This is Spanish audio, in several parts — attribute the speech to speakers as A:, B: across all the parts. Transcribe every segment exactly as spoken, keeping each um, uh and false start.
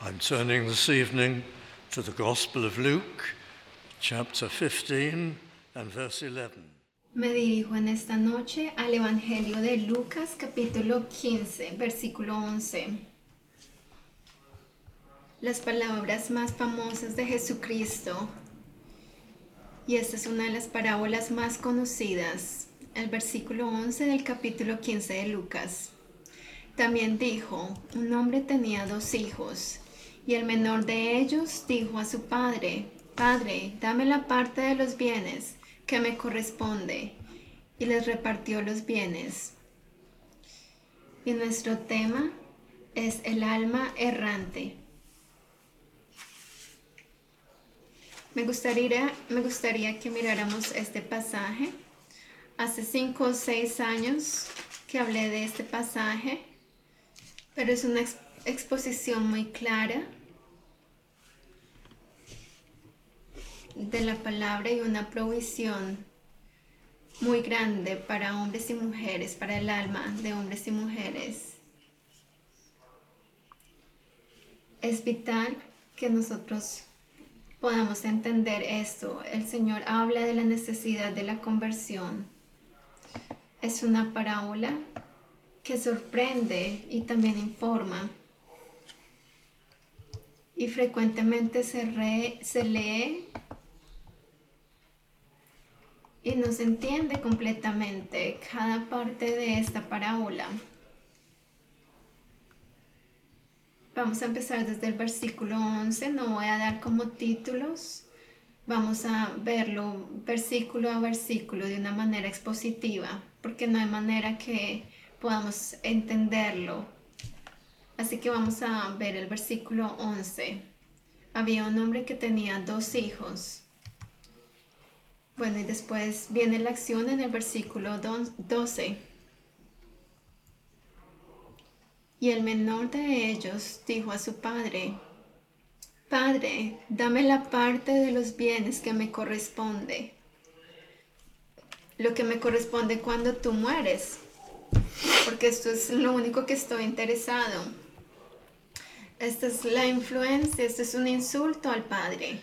A: I'm turning this evening to the Gospel of Luke, chapter fifteen and verse eleven.
B: Me dirijo en esta noche al Evangelio de Lucas, capítulo quince, versículo once. Las palabras más famosas de Jesucristo. Y esta es una de las parábolas más conocidas, el versículo once del capítulo quince de Lucas. También dijo, un hombre tenía dos hijos, y el menor de ellos dijo a su padre, Padre, dame la parte de los bienes que me corresponde, y les repartió los bienes. Y nuestro tema es el alma errante. Me gustaría, me gustaría que miráramos este pasaje. Hace cinco o seis años que hablé de este pasaje, pero es una ex- exposición muy clara de la palabra y una provisión muy grande para hombres y mujeres, para el alma de hombres y mujeres. Es vital que nosotros podamos entender esto. El Señor habla de la necesidad de la conversión. Es una parábola que sorprende y también informa. Y frecuentemente se, re, se lee y no se entiende completamente cada parte de esta parábola. Vamos a empezar desde el versículo once, no voy a dar como títulos, vamos a verlo versículo a versículo de una manera expositiva, porque no hay manera que podamos entenderlo. Así que vamos a ver el versículo once. Había un hombre que tenía dos hijos. Bueno, y después viene la acción en el versículo doce. Y el menor de ellos dijo a su padre, Padre, dame la parte de los bienes que me corresponde. Lo que me corresponde cuando tú mueres. Porque esto es lo único que estoy interesado. Esta es la influencia, esto es un insulto al padre.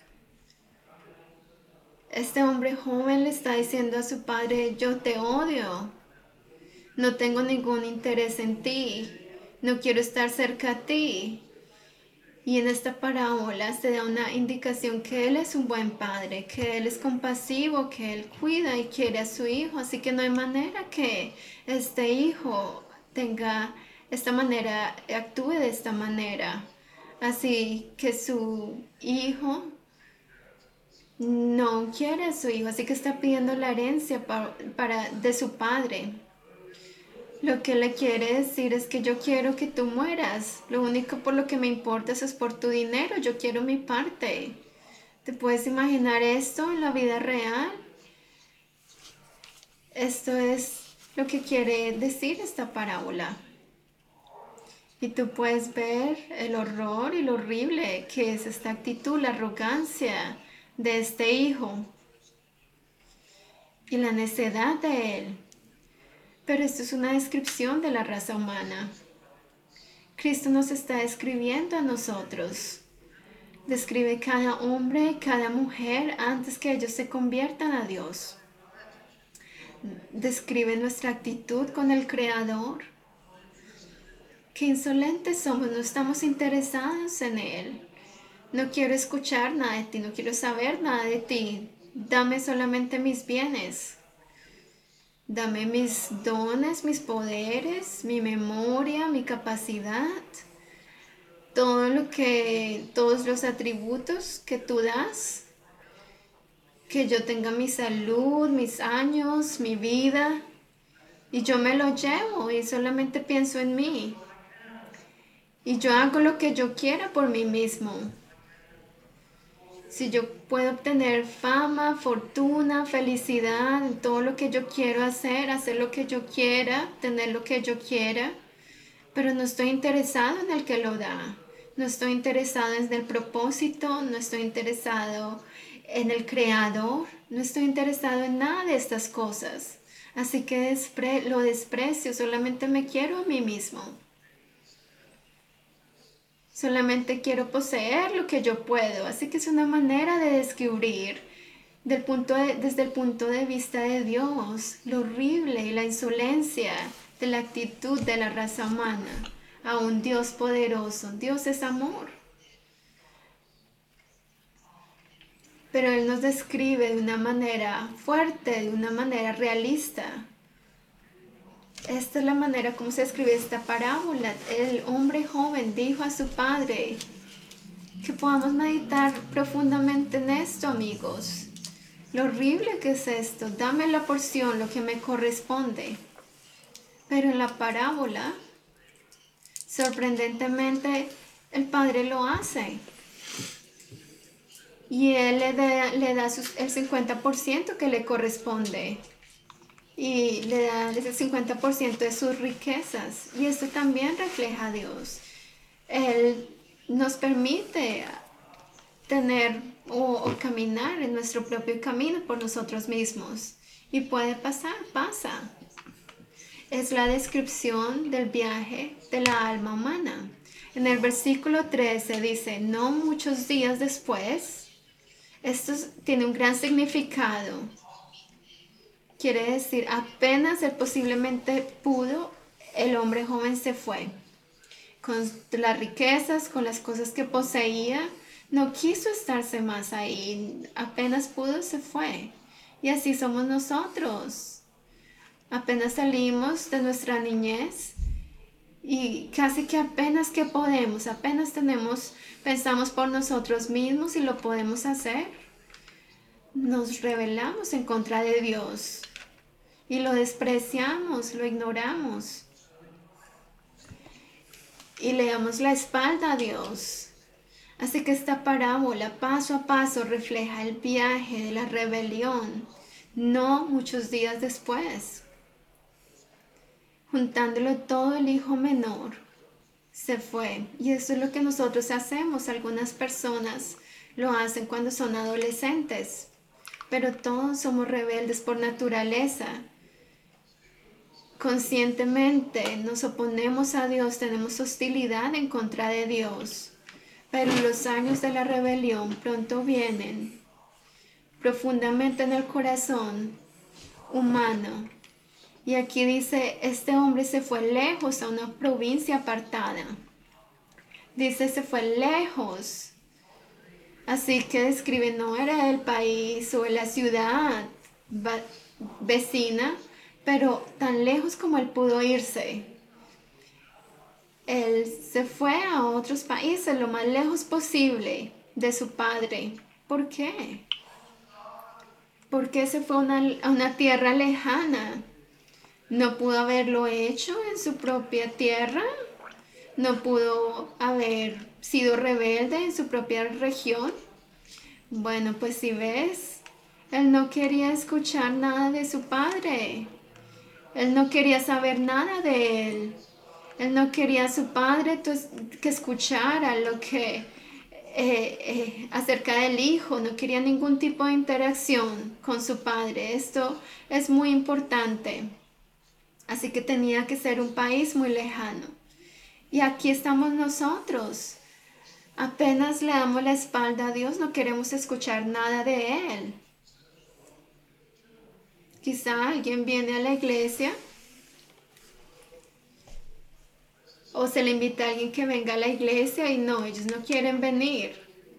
B: Este hombre joven le está diciendo a su padre, yo te odio. No tengo ningún interés en ti. No quiero estar cerca a ti. Y en esta parábola se da una indicación que Él es un buen padre, que Él es compasivo, que Él cuida y quiere a su hijo. Así que no hay manera que este hijo tenga esta manera, actúe de esta manera. Así que su hijo no quiere a su hijo, así que está pidiendo la herencia para, para, de su padre. Lo que le quiere decir es que yo quiero que tú mueras. Lo único por lo que me importa es por tu dinero. Yo quiero mi parte. ¿Te puedes imaginar esto en la vida real? Esto es lo que quiere decir esta parábola. Y tú puedes ver el horror y lo horrible que es esta actitud, la arrogancia de este hijo y la necedad de él. Pero esto es una descripción de la raza humana. Cristo nos está describiendo a nosotros. Describe cada hombre, cada mujer antes que ellos se conviertan a Dios. Describe nuestra actitud con el Creador. Qué insolentes somos, no estamos interesados en Él. No quiero escuchar nada de ti, no quiero saber nada de ti. Dame solamente mis bienes. Dame mis dones, mis poderes, mi memoria, mi capacidad. Todo lo que, todos los atributos que tú das. Que yo tenga mi salud, mis años, mi vida. Y yo me lo llevo y solamente pienso en mí. Y yo hago lo que yo quiera por mí mismo. Si yo puedo obtener fama, fortuna, felicidad, en todo lo que yo quiero hacer, hacer lo que yo quiera, tener lo que yo quiera, pero no estoy interesado en el que lo da. No estoy interesado en el propósito, no estoy interesado en el creador, no estoy interesado en nada de estas cosas. Así que despre- lo desprecio, solamente me quiero a mí mismo. Solamente quiero poseer lo que yo puedo. Así que es una manera de descubrir del punto de- desde el punto de vista de Dios lo horrible y la insolencia de la actitud de la raza humana a un Dios poderoso. Dios es amor. Pero Él nos describe de una manera fuerte, de una manera realista. Esta es la manera como se escribe esta parábola. El hombre joven dijo a su padre, que podamos meditar profundamente en esto, amigos. Lo horrible que es esto. Dame la porción, lo que me corresponde. Pero en la parábola, sorprendentemente, el padre lo hace. Y él le da, le da sus- el cincuenta por ciento que le corresponde. Y le da ese cincuenta por ciento de sus riquezas. Y esto también refleja a Dios. Él nos permite tener o, o caminar en nuestro propio camino por nosotros mismos. Y puede pasar, pasa. Es la descripción del viaje de la alma humana. En el versículo trece dice, no muchos días después, esto tiene un gran significado. Quiere decir, apenas él posiblemente pudo, el hombre joven se fue. Con las riquezas, con las cosas que poseía, no quiso estarse más ahí. Apenas pudo, se fue. Y así somos nosotros. Apenas salimos de nuestra niñez y casi que apenas que podemos, apenas tenemos, pensamos por nosotros mismos y lo podemos hacer, nos rebelamos en contra de Dios y lo despreciamos, lo ignoramos y le damos la espalda a Dios. Así que esta parábola paso a paso refleja el viaje de la rebelión, no muchos días después. Juntándolo todo, el hijo menor se fue. Y eso es lo que nosotros hacemos. Algunas personas lo hacen cuando son adolescentes. Pero todos somos rebeldes por naturaleza. Conscientemente nos oponemos a Dios, tenemos hostilidad en contra de Dios. Pero los años de la rebelión pronto vienen profundamente en el corazón humano. Y aquí dice, este hombre se fue lejos a una provincia apartada. Dice, se fue lejos. Así que describe, no era el país o la ciudad vecina, pero tan lejos como él pudo irse. Él se fue a otros países lo más lejos posible de su padre. ¿Por qué? ¿Por qué se fue a una, a una tierra lejana? ¿No pudo haberlo hecho en su propia tierra? ¿No pudo haber sido rebelde en su propia región? Bueno, pues si ves, él no quería escuchar nada de su padre. Él no quería saber nada de él. Él no quería a su padre que escuchara lo que eh, eh, acerca del hijo. No quería ningún tipo de interacción con su padre. Esto es muy importante. Así que tenía que ser un país muy lejano. Y aquí estamos nosotros. Apenas le damos la espalda a Dios, no queremos escuchar nada de Él. Quizá alguien viene a la iglesia o se le invita a alguien que venga a la iglesia y no, ellos no quieren venir.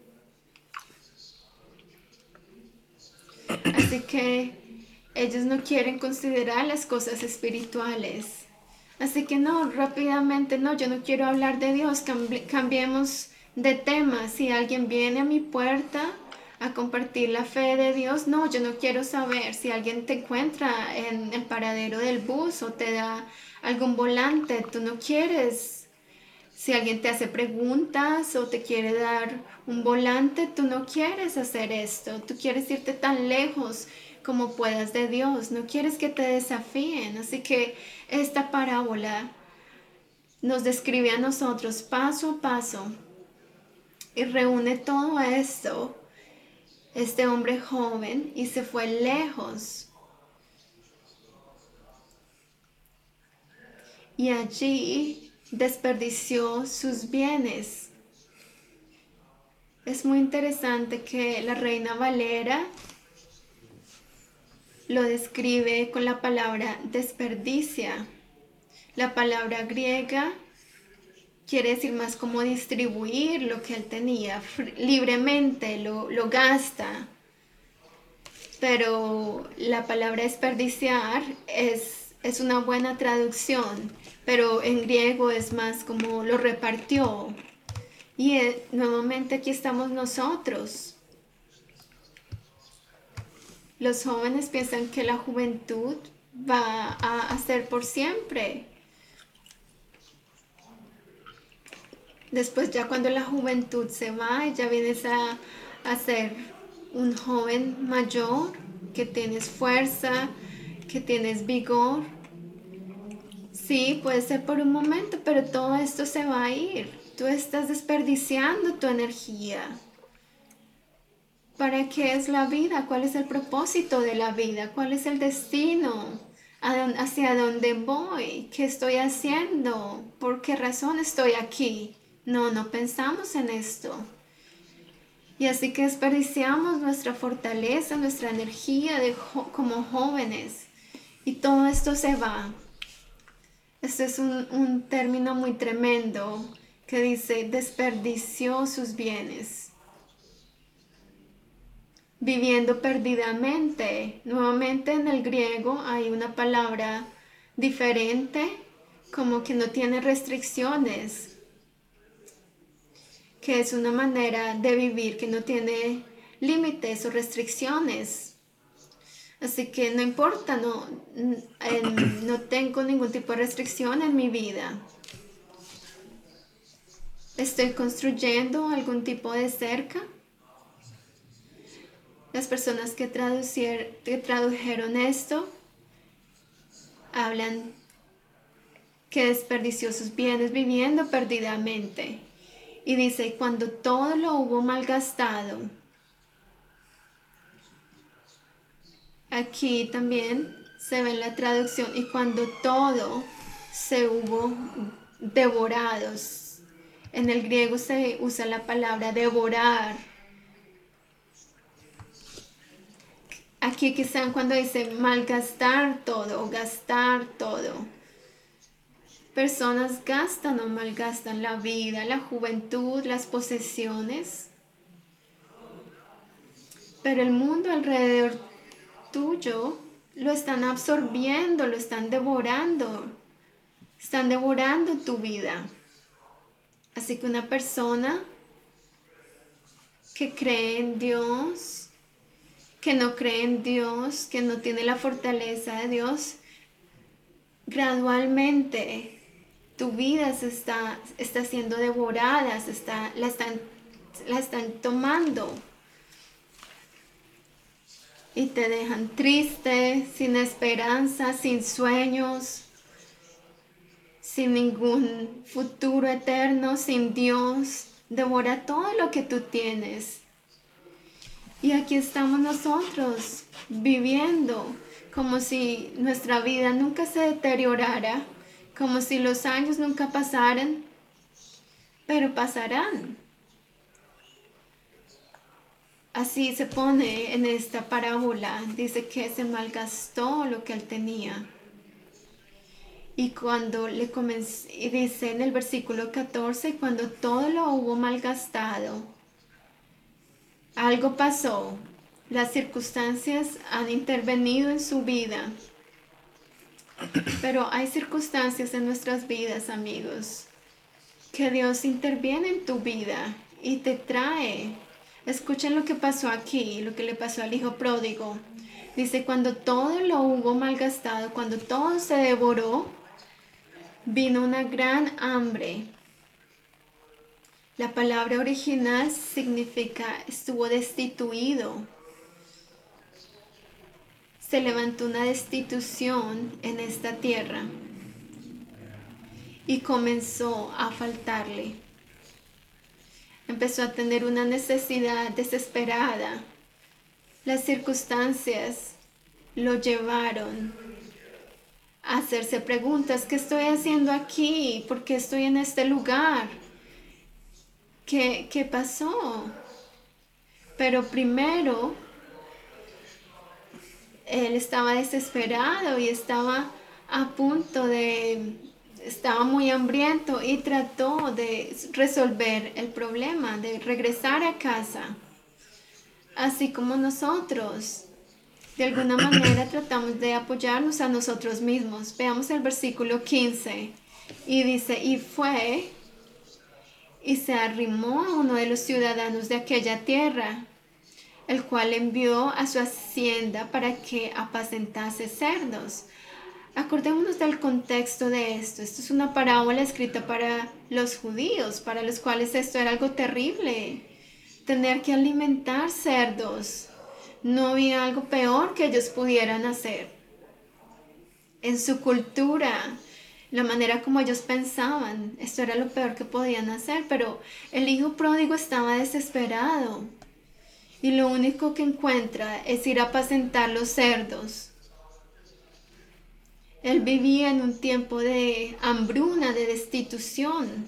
B: Así que ellos no quieren considerar las cosas espirituales. Así que no, rápidamente, no, yo no quiero hablar de Dios, cambi- cambiemos de tema. Si alguien viene a mi puerta a compartir la fe de Dios, no, yo no quiero saber. Si alguien te encuentra en el paradero del bus o te da algún volante, tú no quieres. Si alguien te hace preguntas o te quiere dar un volante, tú no quieres hacer esto. Tú quieres irte tan lejos como puedas de Dios. No quieres que te desafíen. Así que esta parábola nos describe a nosotros paso a paso y reúne todo esto. Este hombre joven y se fue lejos. Y allí desperdició sus bienes. Es muy interesante que la Reina Valera lo describe con la palabra desperdicia. La palabra griega quiere decir más como distribuir lo que él tenía libremente, lo, lo gasta. Pero la palabra desperdiciar es, es una buena traducción, pero en griego es más como lo repartió. Y eh, nuevamente aquí estamos nosotros. Los jóvenes piensan que la juventud va a, a ser por siempre. Después ya cuando la juventud se va, ya vienes a, a ser un joven mayor, que tienes fuerza, que tienes vigor. Sí, puede ser por un momento, pero todo esto se va a ir. Tú estás desperdiciando tu energía. ¿Para qué es la vida? ¿Cuál es el propósito de la vida? ¿Cuál es el destino? ¿Hacia dónde voy? ¿Qué estoy haciendo? ¿Por qué razón estoy aquí? No, no pensamos en esto. Y así que desperdiciamos nuestra fortaleza, nuestra energía de jo- como jóvenes. Y todo esto se va. Esto es un, un término muy tremendo que dice desperdició sus bienes. Viviendo perdidamente. Nuevamente en el griego hay una palabra diferente, como que no tiene restricciones, que es una manera de vivir que no tiene límites o restricciones. Así que no importa, no, en, no tengo ningún tipo de restricción en mi vida. Estoy construyendo algún tipo de cerca. Las personas que, que tradujeron esto hablan que desperdició sus bienes viviendo perdidamente. Y dice, cuando todo lo hubo malgastado. Aquí también se ve en la traducción, y cuando todo se hubo devorado. En el griego se usa la palabra devorar. Aquí quizá cuando dice malgastar todo o gastar todo. Personas gastan o malgastan la vida, la juventud, las posesiones. Pero el mundo alrededor tuyo lo están absorbiendo, lo están devorando. Están devorando tu vida. Así que una persona que cree en Dios, que no cree en Dios, que no tiene la fortaleza de Dios, gradualmente tu vida se está, está siendo devorada, se está, la, están, la están tomando. Y te dejan triste, sin esperanza, sin sueños, sin ningún futuro eterno, sin Dios. Devora todo lo que tú tienes. Y aquí estamos nosotros, viviendo como si nuestra vida nunca se deteriorara, como si los años nunca pasaran, pero pasarán. Así se pone en esta parábola, dice que se malgastó lo que él tenía. Y cuando le comenzó, y dice en el versículo catorce, cuando todo lo hubo malgastado, algo pasó. Las circunstancias han intervenido en su vida. Pero hay circunstancias en nuestras vidas, amigos, que Dios interviene en tu vida y te trae. Escuchen lo que pasó aquí, lo que le pasó al hijo pródigo. Dice, cuando todo lo hubo malgastado, cuando todo se devoró, vino una gran hambre. La palabra original significa estuvo destituido. Se levantó una destitución en esta tierra y comenzó a faltarle. Empezó a tener una necesidad desesperada. Las circunstancias lo llevaron a hacerse preguntas. ¿Qué estoy haciendo aquí? ¿Por qué estoy en este lugar? ¿Qué, qué pasó? Pero primero, él estaba desesperado y estaba a punto de, estaba muy hambriento y trató de resolver el problema, de regresar a casa. Así como nosotros, de alguna manera tratamos de apoyarnos a nosotros mismos. Veamos el versículo quince y dice, y fue y se arrimó a uno de los ciudadanos de aquella tierra, el cual envió a su hacienda para que apacentase cerdos. Acordémonos del contexto de esto. Esto es una parábola escrita para los judíos, para los cuales esto era algo terrible. Tener que alimentar cerdos. No había algo peor que ellos pudieran hacer. En su cultura, la manera como ellos pensaban, esto era lo peor que podían hacer, pero el hijo pródigo estaba desesperado y lo único que encuentra es ir a apacentar los cerdos. Él vivía en un tiempo de hambruna, de destitución.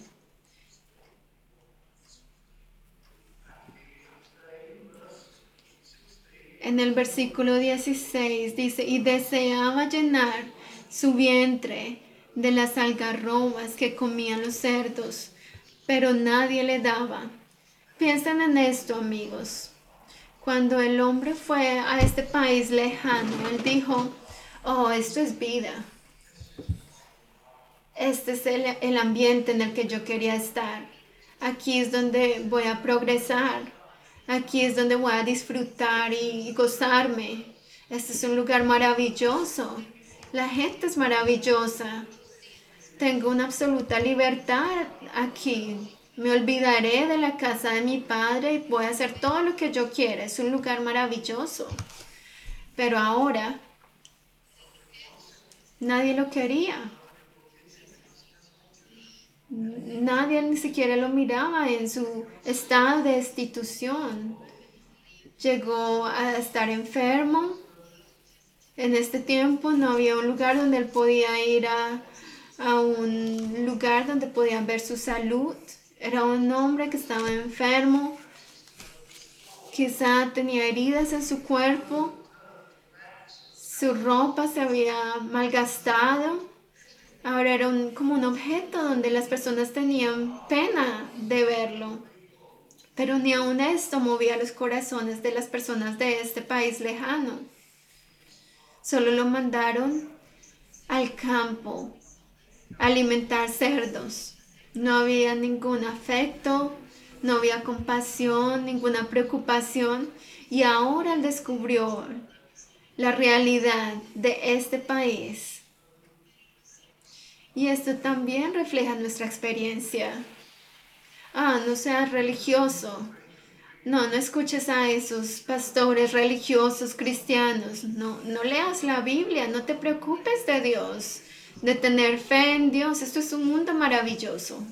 B: En el versículo dieciséis dice, y deseaba llenar su vientre de las algarrobas que comían los cerdos, pero nadie le daba. Piensen en esto, amigos. Cuando el hombre fue a este país lejano, él dijo, oh, esto es vida. Este es el, el ambiente en el que yo quería estar. Aquí es donde voy a progresar. Aquí es donde voy a disfrutar y gozarme. Este es un lugar maravilloso. La gente es maravillosa. Tengo una absoluta libertad aquí. Me olvidaré de la casa de mi padre y voy a hacer todo lo que yo quiera. Es un lugar maravilloso. Pero ahora nadie lo quería. Nadie ni siquiera lo miraba en su estado de destitución. Llegó a estar enfermo. En este tiempo no había un lugar donde él podía ir a, a un lugar donde podían ver su salud. Era un hombre que estaba enfermo. Quizá tenía heridas en su cuerpo. Su ropa se había malgastado. Ahora era un, como un objeto donde las personas tenían pena de verlo. Pero ni aun esto movía los corazones de las personas de este país lejano. Solo lo mandaron al campo a alimentar cerdos. No había ningún afecto, no había compasión, ninguna preocupación. Y ahora él descubrió la realidad de este país. Y esto también refleja nuestra experiencia. Ah, no seas religioso. No, no escuches a esos pastores religiosos cristianos. No, no leas la Biblia. No te preocupes de Dios, de tener fe en Dios. Esto es un mundo maravilloso.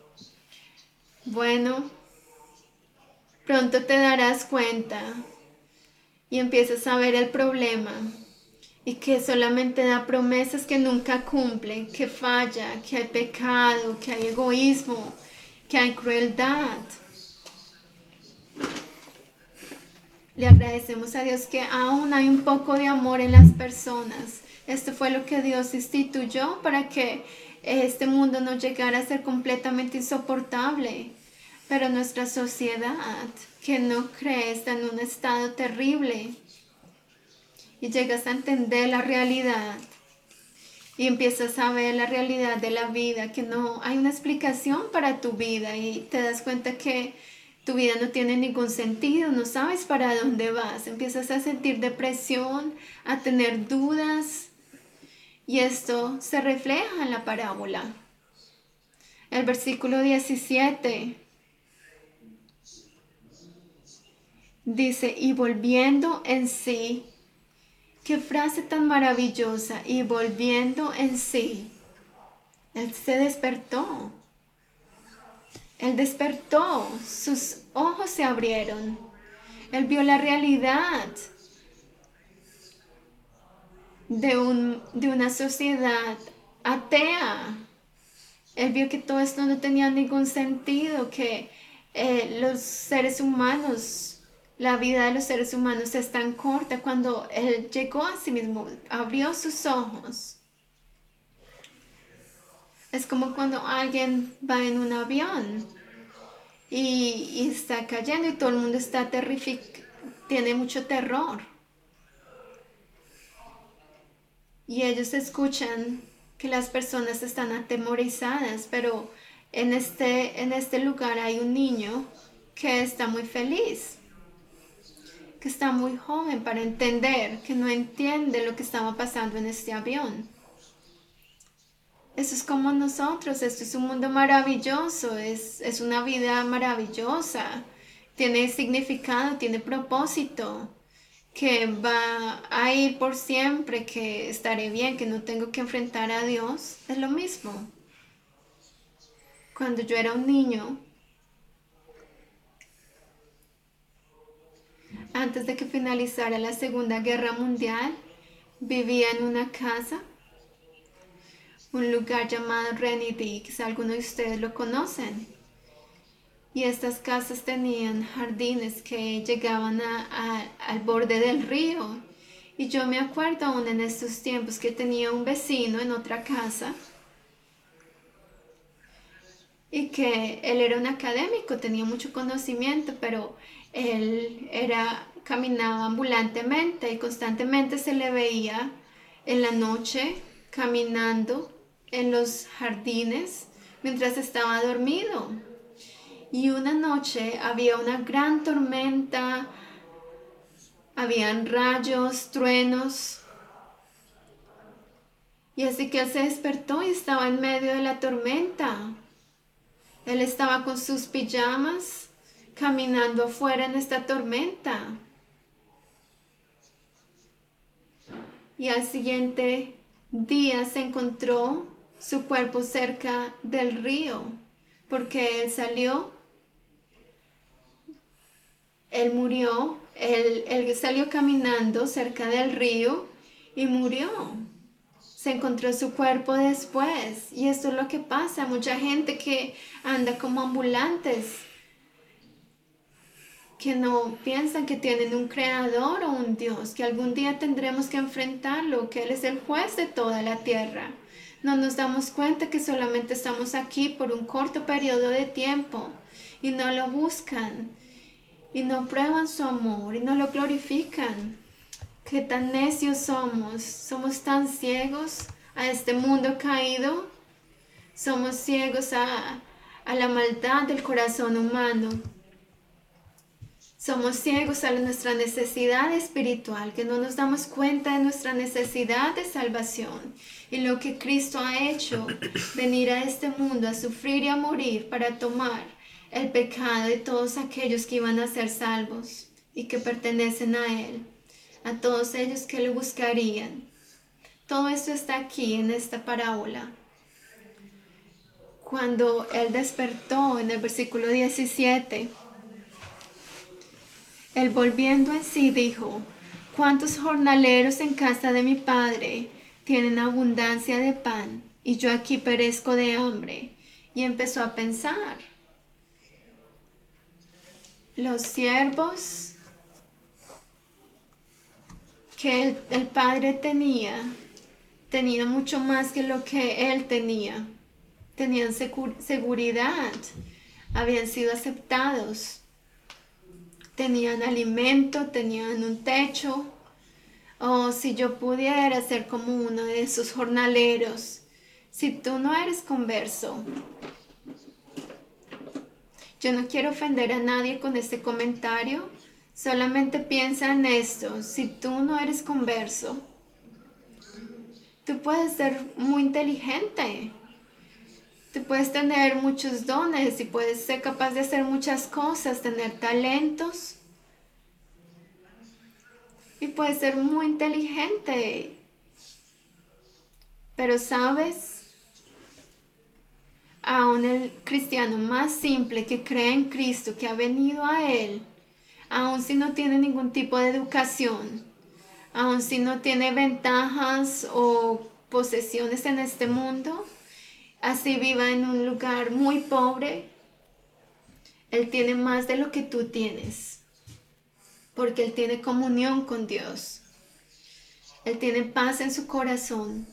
B: Bueno, pronto te darás cuenta y empiezas a ver el problema. Y que solamente da promesas que nunca cumple, que falla, que hay pecado, que hay egoísmo, que hay crueldad. Le agradecemos a Dios que aún hay un poco de amor en las personas. Esto fue lo que Dios instituyó para que este mundo no llegara a ser completamente insoportable. Pero nuestra sociedad, que no cree, está en un estado terrible. Y llegas a entender la realidad y empiezas a ver la realidad de la vida, que no hay una explicación para tu vida y te das cuenta que tu vida no tiene ningún sentido, no sabes para dónde vas, empiezas a sentir depresión, a tener dudas y esto se refleja en la parábola. El versículo diecisiete dice, y volviendo en sí. Qué frase tan maravillosa. Y volviendo en sí, él se despertó. Él despertó. Sus ojos se abrieron. Él vio la realidad de, un, de una sociedad atea. Él vio que todo esto no tenía ningún sentido, que eh, los seres humanos La vida de los seres humanos es tan corta. Cuando Él llegó a sí mismo, abrió sus ojos. Es como cuando alguien va en un avión y, y está cayendo y todo el mundo está terrificado, tiene mucho terror. Y ellos escuchan que las personas están atemorizadas, pero en este, en este lugar hay un niño que está muy feliz, que está muy joven para entender, que no entiende lo que estaba pasando en este avión. Eso es como nosotros, esto es un mundo maravilloso, es, es una vida maravillosa, tiene significado, tiene propósito, que va a ir por siempre, que estaré bien, que no tengo que enfrentar a Dios. Es lo mismo. Cuando yo era un niño, antes de que finalizara la Segunda Guerra Mundial, vivía en una casa, un lugar llamado Renedy, quizá algunos de ustedes lo conocen. Y estas casas tenían jardines que llegaban a, a, al borde del río. Y yo me acuerdo aún en estos tiempos que tenía un vecino en otra casa y que él era un académico, tenía mucho conocimiento, pero él era, caminaba ambulantemente y constantemente se le veía en la noche caminando en los jardines mientras estaba dormido. Y una noche había una gran tormenta, habían rayos, truenos. Y así que él se despertó y estaba en medio de la tormenta. Él estaba con sus pijamas caminando afuera en esta tormenta. Y al siguiente día se encontró su cuerpo cerca del río, porque él salió, él murió, él, él salió caminando cerca del río y murió. Se encontró su cuerpo después. Y esto es lo que pasa. Mucha gente que anda como ambulantes, que no piensan que tienen un creador o un Dios, que algún día tendremos que enfrentarlo, que Él es el juez de toda la tierra. No nos damos cuenta que solamente estamos aquí por un corto periodo de tiempo y no lo buscan y no prueban su amor y no lo glorifican. Qué tan necios somos, somos tan ciegos a este mundo caído, somos ciegos a, a la maldad del corazón humano. Somos ciegos a nuestra necesidad espiritual, que no nos damos cuenta de nuestra necesidad de salvación y lo que Cristo ha hecho, venir a este mundo a sufrir y a morir para tomar el pecado de todos aquellos que iban a ser salvos y que pertenecen a Él, a todos ellos que le buscarían. Todo esto está aquí en esta parábola. Cuando Él despertó en el versículo diecisiete, Él volviendo en sí dijo: ¿cuántos jornaleros en casa de mi padre tienen abundancia de pan y yo aquí perezco de hambre? Y empezó a pensar, los siervos que el, el padre tenía, tenían mucho más que lo que él tenía. Tenían secu- seguridad, habían sido aceptados. Tenían alimento, tenían un techo. Oh, si yo pudiera ser como uno de esos jornaleros. Si tú no eres converso, yo no quiero ofender a nadie con este comentario. Solamente piensa en esto. Si tú no eres converso, tú puedes ser muy inteligente. Tú puedes tener muchos dones y puedes ser capaz de hacer muchas cosas, tener talentos. Y puedes ser muy inteligente. Pero sabes, aún el cristiano más simple que cree en Cristo, que ha venido a Él, aun si no tiene ningún tipo de educación, aun si no tiene ventajas o posesiones en este mundo, así viva en un lugar muy pobre, Él tiene más de lo que tú tienes. porque Él tiene comunión con Dios. Él tiene paz en su corazón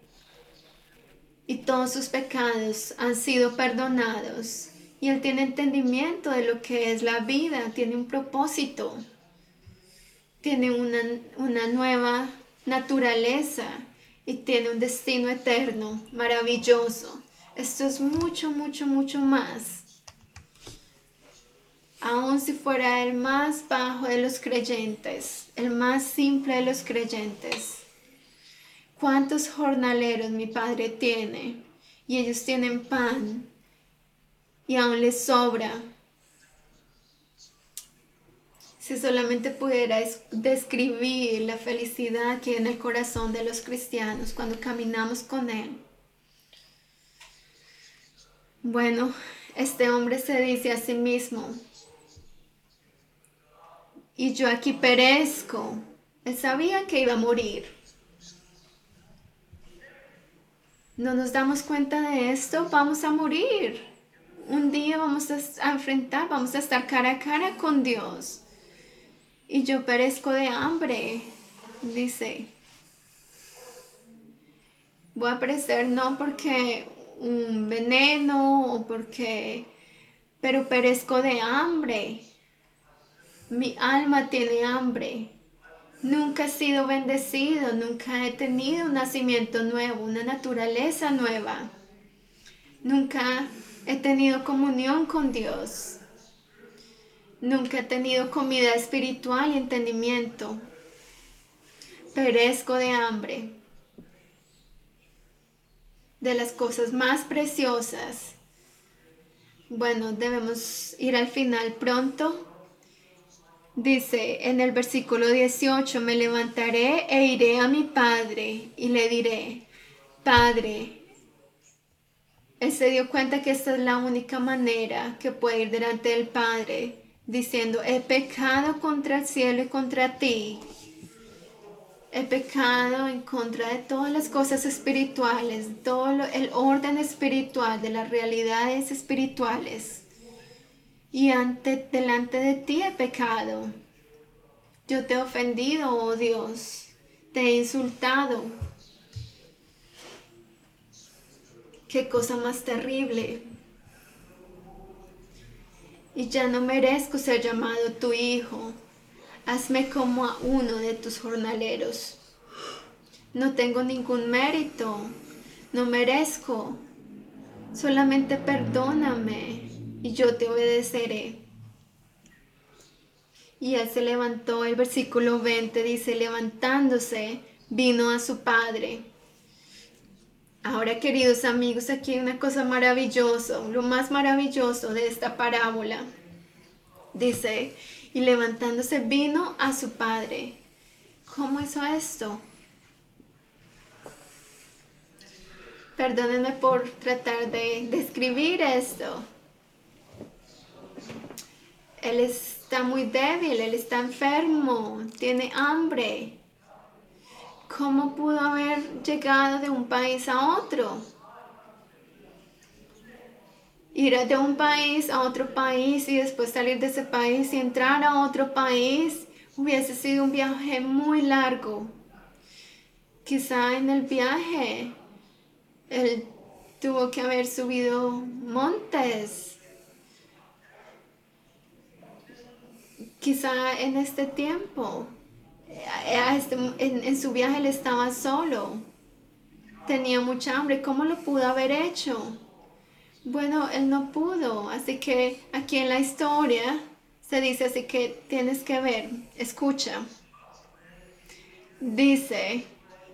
B: y todos sus pecados han sido perdonados. Y Él tiene entendimiento de lo que es la vida, tiene un propósito, tiene una, una nueva naturaleza y tiene un destino eterno, maravilloso. Esto es mucho, mucho, mucho más. Aun si fuera el más bajo de los creyentes, el más simple de los creyentes. ¿Cuántos jornaleros mi Padre tiene? Y ellos tienen pan y aún les sobra. Si solamente pudiera describir la felicidad que hay en el corazón de los cristianos cuando caminamos con Él. Bueno, este hombre se dice a sí mismo, y yo aquí perezco. Él sabía que iba a morir. ¿No nos damos cuenta de esto? Vamos a morir. Un día vamos a enfrentar, vamos a estar cara a cara con Dios. Y yo perezco de hambre, dice. Voy a perecer no porque un veneno o porque, pero perezco de hambre. Mi alma tiene hambre. Nunca he sido bendecido, nunca he tenido un nacimiento nuevo, una naturaleza nueva. Nunca he tenido comunión con Dios. Nunca he tenido comida espiritual y entendimiento. Perezco de hambre. De las cosas más preciosas. Bueno, debemos ir al final pronto. Dice en el versículo dieciocho, me levantaré e iré a mi padre y le diré, Padre. Él se dio cuenta que esta es la única manera que puede ir delante del Padre, diciendo, he pecado contra el cielo y contra ti. He pecado en contra de todas las cosas espirituales, todo lo, el orden espiritual de las realidades espirituales. Y ante, delante de ti he pecado. Yo te he ofendido, oh Dios. Te he insultado. Qué cosa más terrible. Y ya no merezco ser llamado tu hijo. Hazme como a uno de tus jornaleros. No tengo ningún mérito. No merezco. Solamente perdóname y yo te obedeceré. Y él se levantó, el versículo veinte dice, levantándose, vino a su padre. Ahora, queridos amigos, aquí hay una cosa maravillosa, lo más maravilloso de esta parábola. Dice, y levantándose vino a su padre. ¿Cómo hizo esto? Perdónenme por tratar de describir esto. Él está muy débil, él está enfermo, tiene hambre. ¿Cómo pudo haber llegado de un país a otro? Ir de un país a otro país y después salir de ese país y entrar a otro país hubiese sido un viaje muy largo. Quizá en el viaje él tuvo que haber subido montes. Quizá en este tiempo, en, en su viaje él estaba solo. Tenía mucha hambre. ¿Cómo lo pudo haber hecho? Bueno, él no pudo. Así que aquí en la historia se dice, así que tienes que ver, escucha. Dice,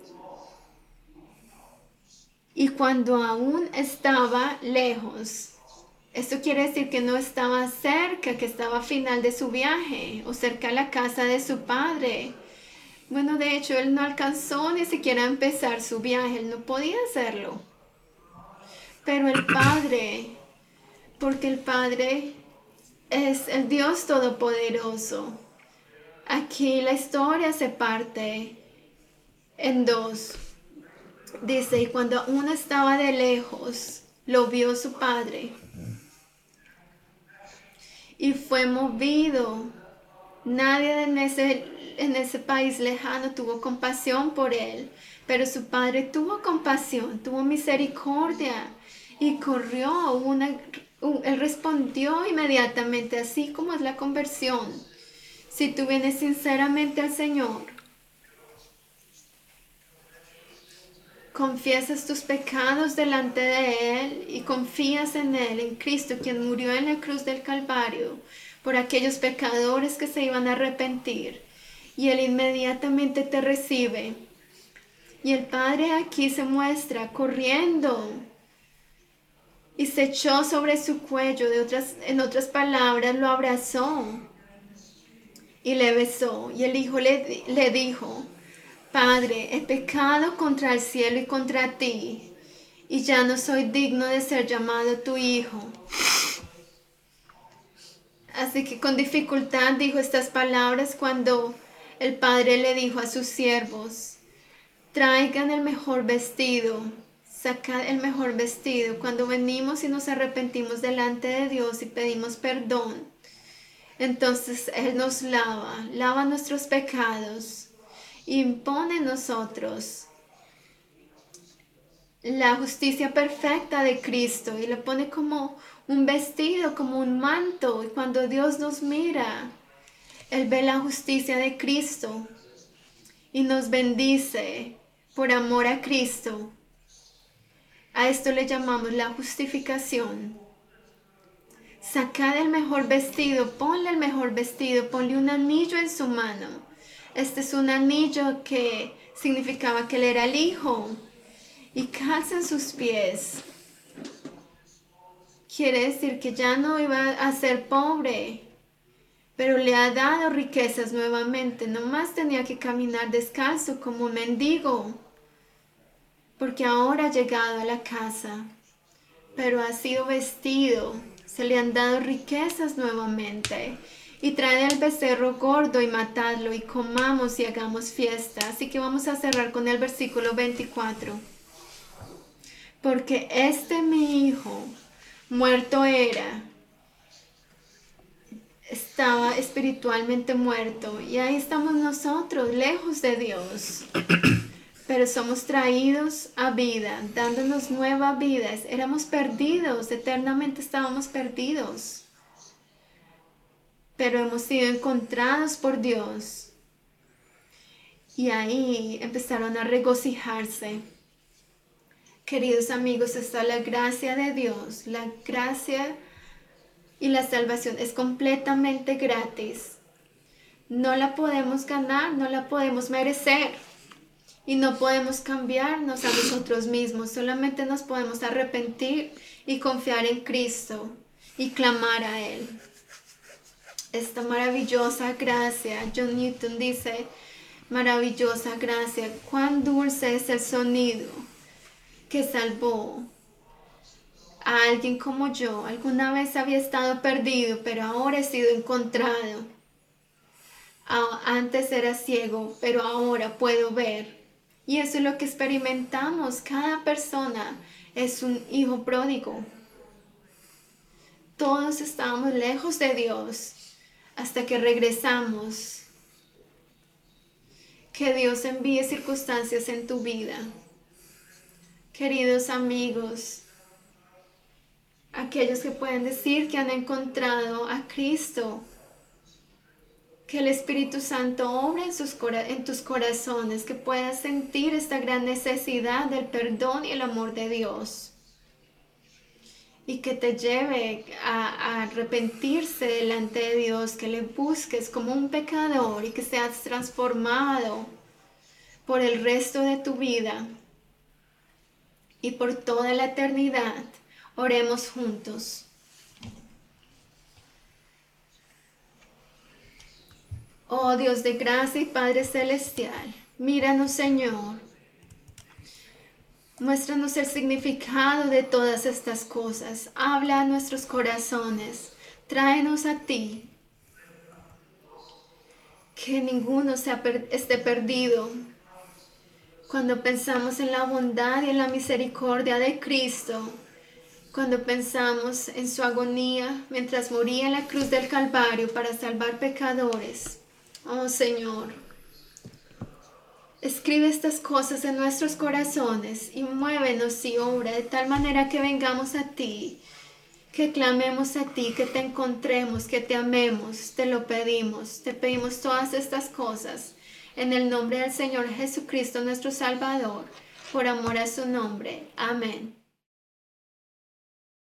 B: y cuando aún estaba lejos. Esto quiere decir que no estaba cerca, que estaba al final de su viaje o cerca a la casa de su padre. Bueno, de hecho, él no alcanzó ni siquiera a empezar su viaje, él no podía hacerlo. Pero el Padre, porque el Padre es el Dios Todopoderoso. Aquí la historia se parte en dos. Dice, y cuando aún estaba de lejos, lo vio su Padre. Y fue movido Nadie en ese, en ese país lejano tuvo compasión por él, pero su padre tuvo compasión, tuvo misericordia y corrió. Una, él respondió inmediatamente, así como es la conversión. Si tú vienes sinceramente al Señor, confiesas tus pecados delante de Él y confías en Él, en Cristo, quien murió en la cruz del Calvario por aquellos pecadores que se iban a arrepentir, y Él inmediatamente te recibe. Y el Padre aquí se muestra corriendo y se echó sobre su cuello, de otras, en otras palabras, lo abrazó y le besó. Y el Hijo le, le dijo: Padre, he pecado contra el cielo y contra ti, y ya no soy digno de ser llamado tu hijo. Así que con dificultad dijo estas palabras cuando el padre le dijo a sus siervos: traigan el mejor vestido, sacad el mejor vestido. Cuando venimos y nos arrepentimos delante de Dios y pedimos perdón, entonces Él nos lava, lava nuestros pecados, impone en nosotros la justicia perfecta de Cristo y lo pone como un vestido, como un manto. Y cuando Dios nos mira, Él ve la justicia de Cristo y nos bendice por amor a Cristo. A esto le llamamos la justificación. Sacad el mejor vestido, ponle el mejor vestido, ponle un anillo en su mano. Este es un anillo que significaba que Él era el Hijo. Y calza en sus pies. Quiere decir que ya no iba a ser pobre, pero le ha dado riquezas nuevamente. No más tenía que caminar descalzo como un mendigo, porque ahora ha llegado a la casa, pero ha sido vestido. Se le han dado riquezas nuevamente. Y traed el becerro gordo y matadlo, y comamos y hagamos fiesta. Así que vamos a cerrar con el versículo veinticuatro. Porque este mi hijo muerto era, estaba espiritualmente muerto, y ahí estamos nosotros, lejos de Dios, pero somos traídos a vida, dándonos nueva vida. Éramos perdidos, eternamente estábamos perdidos, pero hemos sido encontrados por Dios, y ahí empezaron a regocijarse. Queridos amigos, está la gracia de Dios. La gracia y la salvación es completamente gratis. No la podemos ganar, no la podemos merecer. Y no podemos cambiarnos a nosotros mismos. Solamente nos podemos arrepentir y confiar en Cristo y clamar a Él. Esta maravillosa gracia, John Newton dice, maravillosa gracia, cuán dulce es el sonido que salvó a alguien como yo. Alguna vez había estado perdido, pero ahora he sido encontrado. Antes era ciego, pero ahora puedo ver. Y eso es lo que experimentamos. Cada persona es un hijo pródigo. Todos estábamos lejos de Dios hasta que regresamos. Que Dios envíe circunstancias en tu vida. Queridos amigos, aquellos que pueden decir que han encontrado a Cristo, que el Espíritu Santo obre en, sus, en tus corazones, que puedas sentir esta gran necesidad del perdón y el amor de Dios, y que te lleve a, a arrepentirse delante de Dios, que le busques como un pecador y que seas transformado por el resto de tu vida. Y por toda la eternidad, oremos juntos. Oh Dios de gracia y Padre celestial, míranos, Señor. Muéstranos el significado de todas estas cosas. Habla a nuestros corazones. Tráenos a ti. Que ninguno sea per- esté perdido. Cuando pensamos en la bondad y en la misericordia de Cristo, Cuando pensamos en su agonía mientras moría en la cruz del Calvario para salvar pecadores. Oh Señor, escribe estas cosas en nuestros corazones y muévenos y obra de tal manera que vengamos a ti, que clamemos a ti, que te encontremos, que te amemos, te lo pedimos, te pedimos todas estas cosas en el nombre del Señor Jesucristo nuestro Salvador, por amor a su nombre. Amén.